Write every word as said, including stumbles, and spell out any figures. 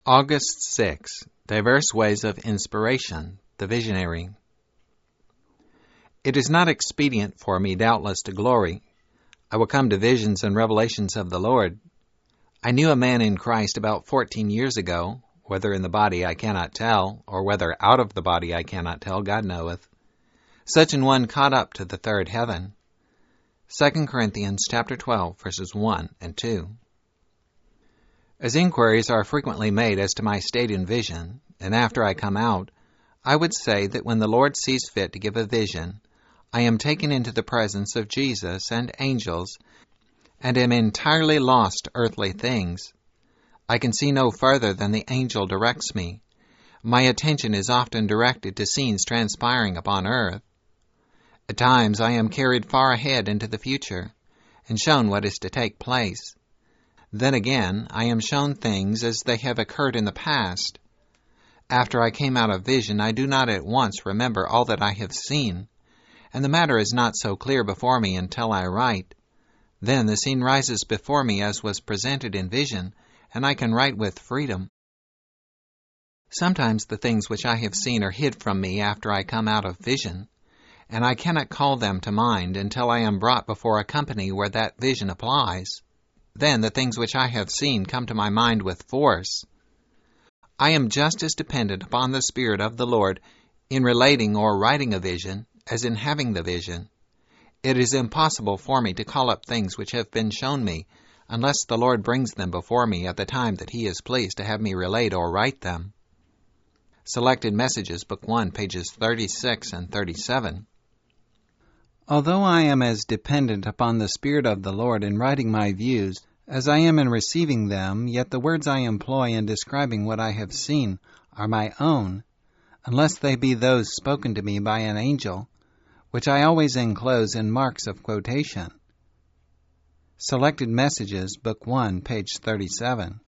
August sixth. Diverse Ways of Inspiration, the Visionary. It is not expedient for me, doubtless, to glory. I will come to visions and revelations of the Lord. I knew a man in Christ about fourteen years ago, whether in the body I cannot tell, or whether out of the body I cannot tell, God knoweth. Such an one caught up to the third heaven. Second Corinthians chapter twelve, verses one and two. As inquiries are frequently made as to my state in vision, and after I come out, I would say that when the Lord sees fit to give a vision, I am taken into the presence of Jesus and angels, and am entirely lost to earthly things. I can see no further than the angel directs me. My attention is often directed to scenes transpiring upon earth. At times I am carried far ahead into the future, and shown what is to take place. Then again, I am shown things as they have occurred in the past. After I came out of vision, I do not at once remember all that I have seen, and the matter is not so clear before me until I write. Then the scene rises before me as was presented in vision, and I can write with freedom. Sometimes the things which I have seen are hid from me after I come out of vision, and I cannot call them to mind until I am brought before a company where that vision applies. Then the things which I have seen come to my mind with force. I am just as dependent upon the Spirit of the Lord in relating or writing a vision as in having the vision. It is impossible for me to call up things which have been shown me unless the Lord brings them before me at the time that He is pleased to have me relate or write them. Selected Messages, Book one, pages thirty-six and thirty-seven. Although I am as dependent upon the Spirit of the Lord in writing my views as I am in receiving them, yet the words I employ in describing what I have seen are my own, unless they be those spoken to me by an angel, which I always enclose in marks of quotation. Selected Messages, Book one, page thirty-seven.